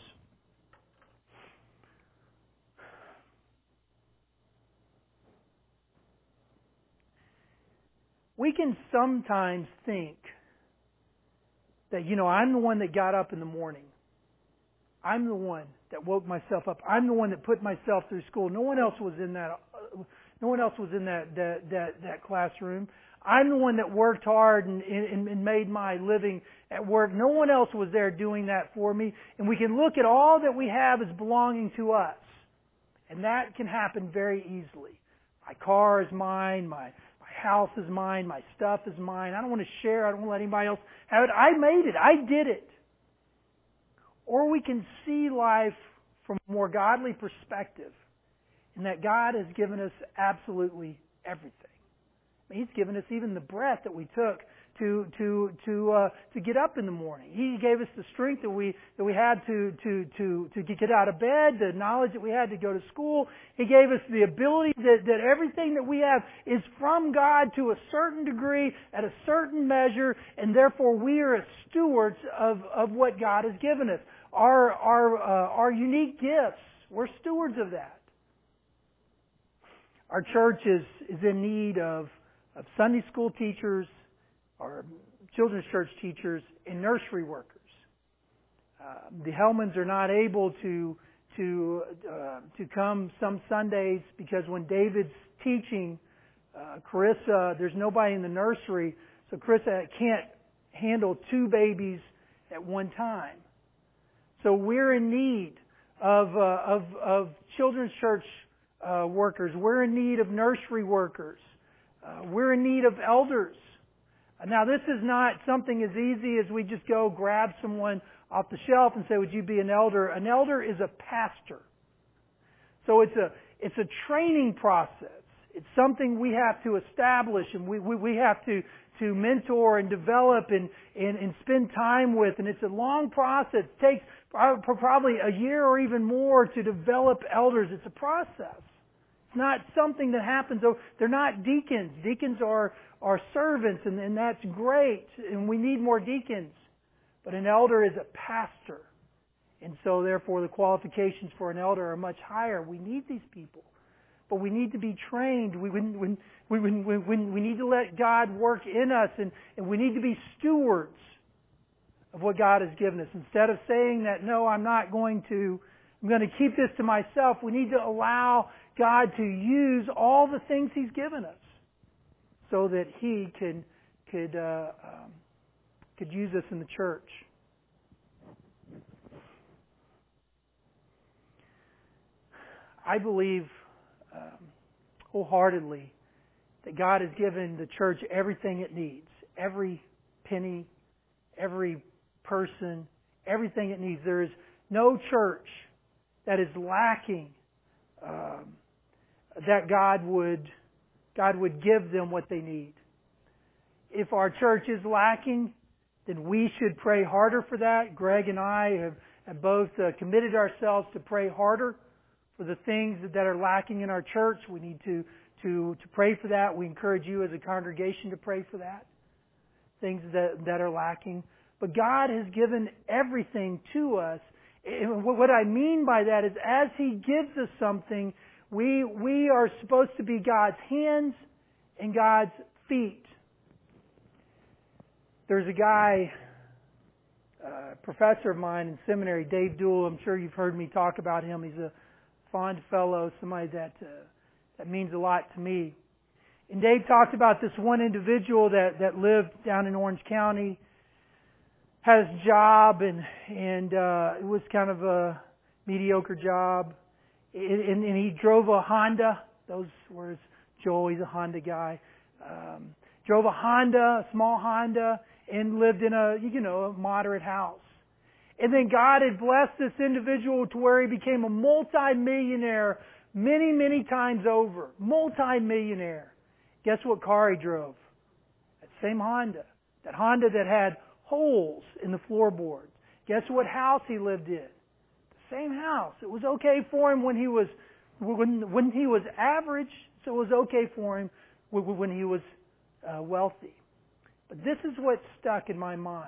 We can sometimes think that, you know, I'm the one that got up in the morning. I'm the one that woke myself up. I'm the one that put myself through school. No one else was in that. Uh, no one else was in that that that, that classroom. I'm the one that worked hard and, and, and made my living at work. No one else was there doing that for me. And we can look at all that we have as belonging to us, and that can happen very easily. My car is mine. My house is mine, my stuff is mine. I don't want to share, I don't want to let anybody else have it. I made it, I did it. Or we can see life from a more godly perspective, in that God has given us absolutely everything. I mean, He's given us even the breath that we took to to to uh, to get up in the morning. He gave us the strength that we that we had to to to to get out of bed, the knowledge that we had to go to school. He gave us the ability that that everything that we have is from God to a certain degree, at a certain measure, and therefore we are stewards of of what God has given us. Our our uh, our unique gifts, we're stewards of that. Our church is is in need of of Sunday school teachers, or children's church teachers, and nursery workers. Uh, the Hellmans are not able to to uh, to come some Sundays because when David's teaching, uh, Carissa, there's nobody in the nursery, so Carissa can't handle two babies at one time. So we're in need of uh, of, of children's church uh, workers. We're in need of nursery workers. Uh, we're in need of elders. Now, this is not something as easy as we just go grab someone off the shelf and say, would you be an elder? An elder is a pastor. So it's a it's a training process. It's something we have to establish and we, we, we have to, to mentor and develop and, and, and spend time with. And it's a long process. It takes probably a year or even more to develop elders. It's a process. It's not something that happens. They're not deacons. Deacons are, are servants, and, and that's great. And we need more deacons. But an elder is a pastor. And so, therefore, the qualifications for an elder are much higher. We need these people. But we need to be trained. We, when, when, when, when, we need to let God work in us, and, and we need to be stewards of what God has given us. Instead of saying that, no, I'm not going to, I'm going to keep this to myself, we need to allow God to use all the things He's given us so that He can, could, uh, um, could use us in the church. I believe um, wholeheartedly that God has given the church everything it needs. Every penny, every person, everything it needs. There is no church that is lacking um, that God would God would give them what they need. If our church is lacking, then we should pray harder for that. Greg and I have, have both uh, committed ourselves to pray harder for the things that are lacking in our church. We need to, to, to pray for that. We encourage you as a congregation to pray for that. Things that, that are lacking. But God has given everything to us. And what I mean by that is as He gives us something, we, we are supposed to be God's hands and God's feet. There's a guy, a professor of mine in seminary, Dave Duell. I'm sure you've heard me talk about him. He's a fond fellow, somebody that uh, that means a lot to me. And Dave talked about this one individual that, that lived down in Orange County, had his job, and and uh, it was kind of a mediocre job. And, and he drove a Honda. Those were his Joel. He's a Honda guy. Um, drove a Honda, a small Honda, and lived in a, you know, a moderate house. And then God had blessed this individual to where he became a multi-millionaire many, many times over. Multi-millionaire. Guess what car he drove? That same Honda. That Honda that had holes in the floorboards. Guess what house he lived in? The same house. It was okay for him when he was when when he was average, so it was okay for him when he was uh, wealthy. But this is what stuck in my mind.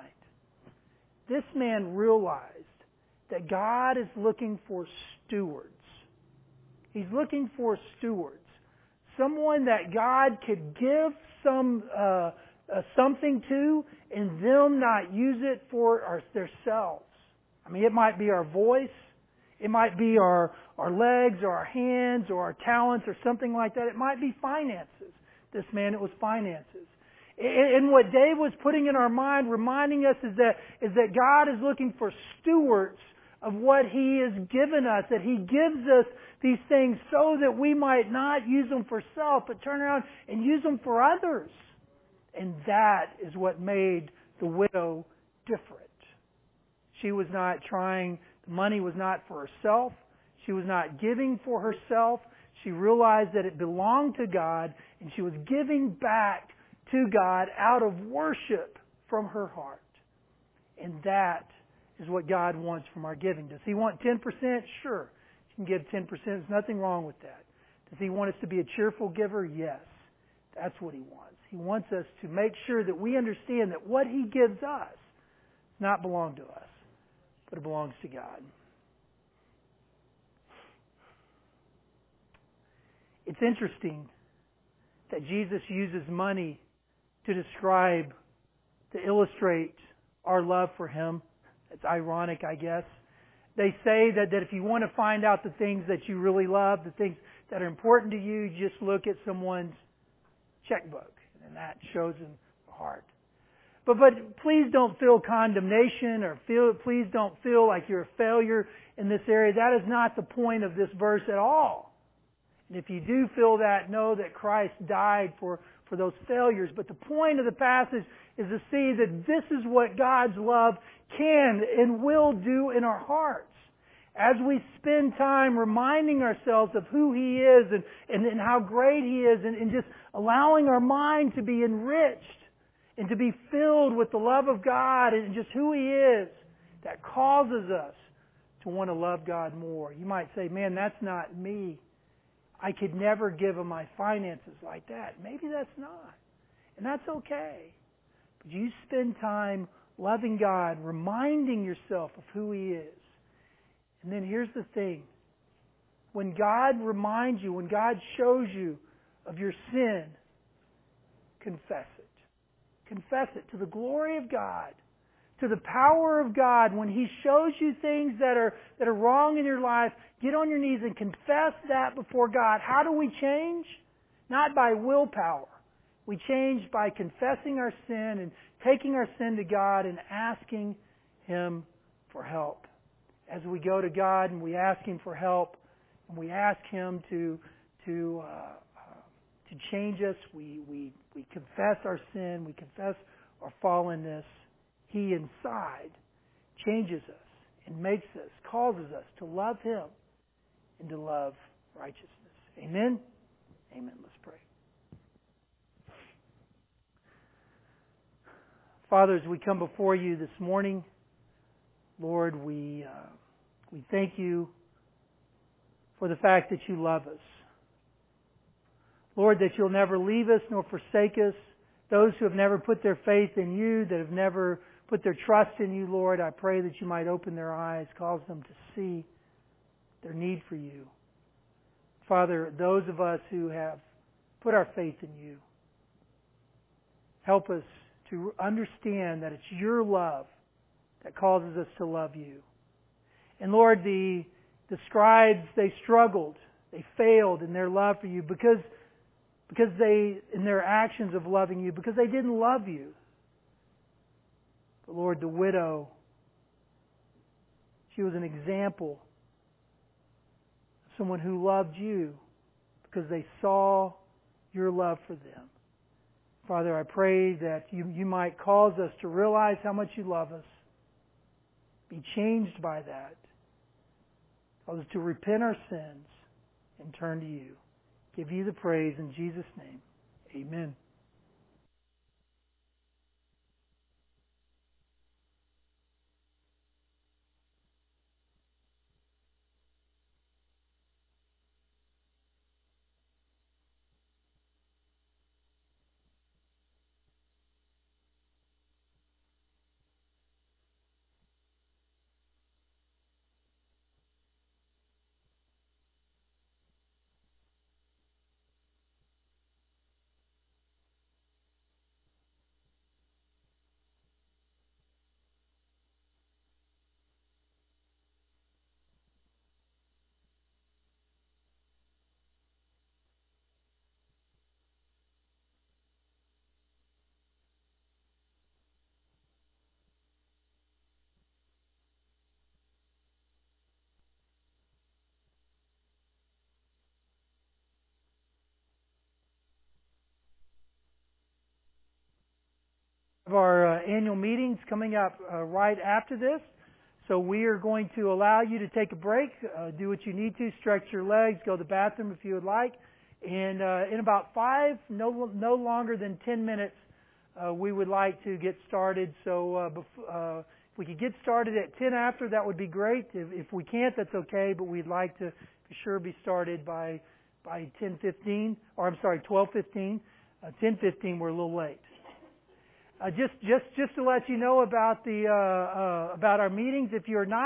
This man realized that God is looking for stewards. He's looking for stewards. Someone that God could give some uh, uh, something to and them not use it for our, themselves. I mean, it might be our voice. It might be our, our legs or our hands or our talents or something like that. It might be finances. This man, it was finances. And what Dave was putting in our mind, reminding us, is that is that God is looking for stewards of what He has given us, that He gives us these things so that we might not use them for self, but turn around and use them for others. And that is what made the widow different. She was not trying, the money was not for herself. She was not giving for herself. She realized that it belonged to God, and she was giving back to God out of worship from her heart. And that is what God wants from our giving. Does He want ten percent? Sure. You can give ten percent. There's nothing wrong with that. Does He want us to be a cheerful giver? Yes. That's what He wants. He wants us to make sure that we understand that what He gives us does not belong to us, but it belongs to God. It's interesting that Jesus uses money to describe, to illustrate our love for Him. It's ironic, I guess. They say that, that if you want to find out the things that you really love, the things that are important to you, you just look at someone's checkbook, and that shows them the heart. But but please don't feel condemnation, or feel please don't feel like you're a failure in this area. That is not the point of this verse at all. And if you do feel that, know that Christ died for, for those failures. But the point of the passage is to see that this is what God's love can and will do in our hearts. As we spend time reminding ourselves of who He is and, and, and how great He is, and, and just allowing our mind to be enriched and to be filled with the love of God and just who He is, that causes us to want to love God more. You might say, man, that's not me. I could never give Him my finances like that. Maybe that's not. And that's okay. But you spend time loving God, reminding yourself of who He is. And then here's the thing. When God reminds you, when God shows you of your sin, confess it. Confess it to the glory of God, to the power of God. When He shows you things that are that are wrong in your life, get on your knees and confess that before God. How do we change? Not by willpower. We change by confessing our sin and taking our sin to God and asking Him for help. As we go to God and we ask Him for help, and we ask Him to to uh, uh, to change us, we, we we confess our sin, we confess our fallenness. He inside changes us and makes us, causes us to love Him and to love righteousness. Amen? Amen. Let's pray. Father, as we come before you this morning, Lord, we uh, we thank you for the fact that you love us. Lord, that you'll never leave us nor forsake us. Those who have never put their faith in you, that have never put their trust in you, Lord, I pray that you might open their eyes, cause them to see their need for you. Father, those of us who have put our faith in you, help us to understand that it's your love that causes us to love you. And Lord, the, the scribes, they struggled. They failed in their love for you because, because they, in their actions of loving you, because they didn't love you. But Lord, the widow, she was an example of someone who loved you because they saw your love for them. Father, I pray that you, you might cause us to realize how much you love us, be changed by that, cause us to repent our sins and turn to you. Give you the praise in Jesus' name. Amen. Our uh, annual meetings coming up uh, right after this. So we are going to allow you to take a break, uh, do what you need to, stretch your legs, go to the bathroom if you would like. And uh, in about five, no, no longer than ten minutes, uh, we would like to get started. So uh, bef- uh, if we could get started at ten after, that would be great. If, if we can't, that's okay, but we'd like to for sure be started by by ten fifteen, or I'm sorry, twelve fifteen. Uh, ten fifteen, we're a little late. Uh, just, just, just to let you know about the uh, uh, about our meetings. If you're not